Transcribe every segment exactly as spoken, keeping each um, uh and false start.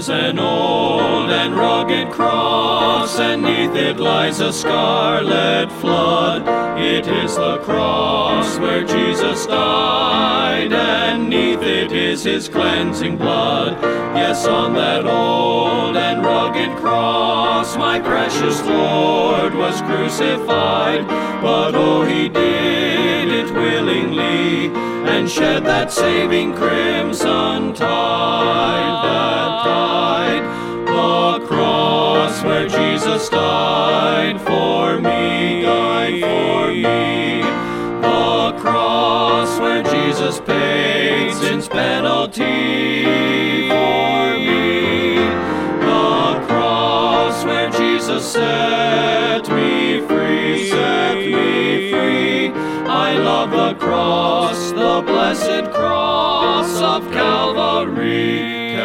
is an old and rugged cross, and 'neath it lies a scarlet flood. It is the cross where Jesus died, and 'neath it is his cleansing blood. Yes, on that old and rugged cross my precious Lord was crucified, but oh, he did it willingly, and shed that saving crimson tide, that tide. The cross where Jesus died for me, died for me. The cross where Jesus paid sin's penalty for me. The cross where Jesus set me free, set me free. I love the cross, the blessed cross of Calvary,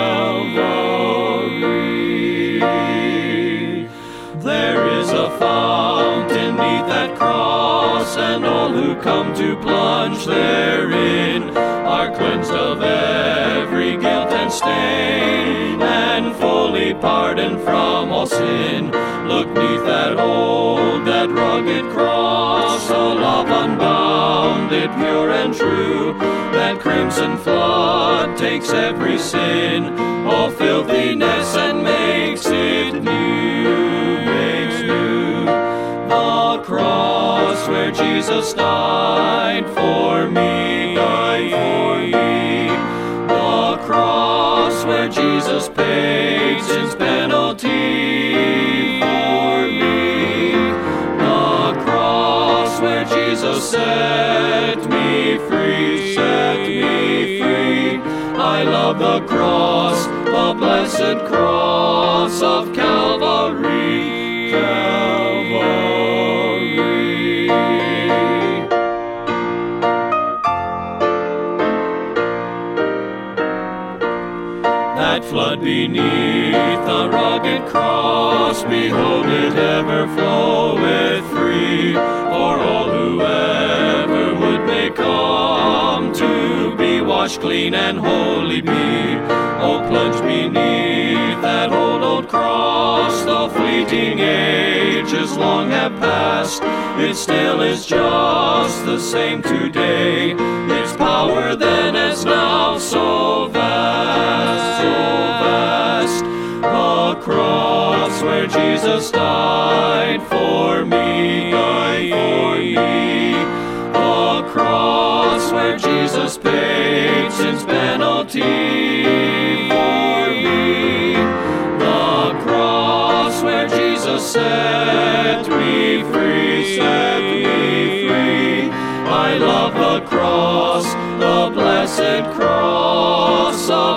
Calvary. There is a fountain 'neath that cross, and all who come to plunge therein are cleansed of every guilt and stain, and fully pardoned from all sin. Look 'neath that old, that rugged cross, a love unbounded, pure and true. That crimson flood takes every sin, all filthiness, and makes it new, makes new. The cross where Jesus died for me, died for me. The cross where Jesus paid sin's penalty for me. The cross where Jesus set me free, set me free. I love the cross, the blessed cross of Calvary, Calvary. That flood beneath the rugged cross, behold it ever floweth free, for all who ever would may come to be washed clean and holy be. Oh, plunge beneath that old, old cross, the fleeting ages long have passed. It still is just the same today, its power then as now so vast, so vast. The cross where Jesus died for me, died for me. The cross where Jesus paid sin's penalty for me. The cross where Jesus set me free, set me free. I love the cross, the blessed cross of